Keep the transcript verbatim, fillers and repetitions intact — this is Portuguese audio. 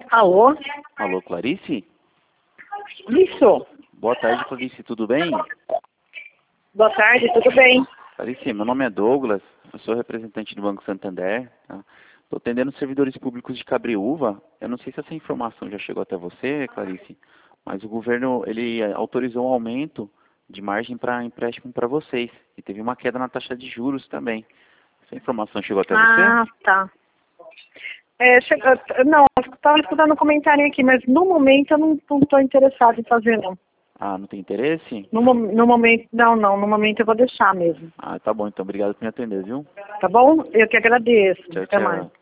Alô? Alô, Clarice? Isso. Boa tarde, Clarice, tudo bem? Boa tarde, tudo bem? Clarice, meu nome é Douglas, eu sou representante do Banco Santander. Estou atendendo servidores públicos de Cabreúva. Eu não sei se essa informação já chegou até você, Clarice, mas o governo ele autorizou um aumento de margem para empréstimo para vocês. E teve uma queda na taxa de juros também. Essa informação chegou até Ah, você? tá. É, chega, não, estava escutando um comentário aqui, mas no momento eu não estou interessado em fazer, não. Ah, não tem interesse? No, mo- no momento, não, não, no momento eu vou deixar mesmo. Ah, tá bom, então obrigado por me atender, viu? Tá bom? Eu que agradeço. Tchau, Até mais. tchau.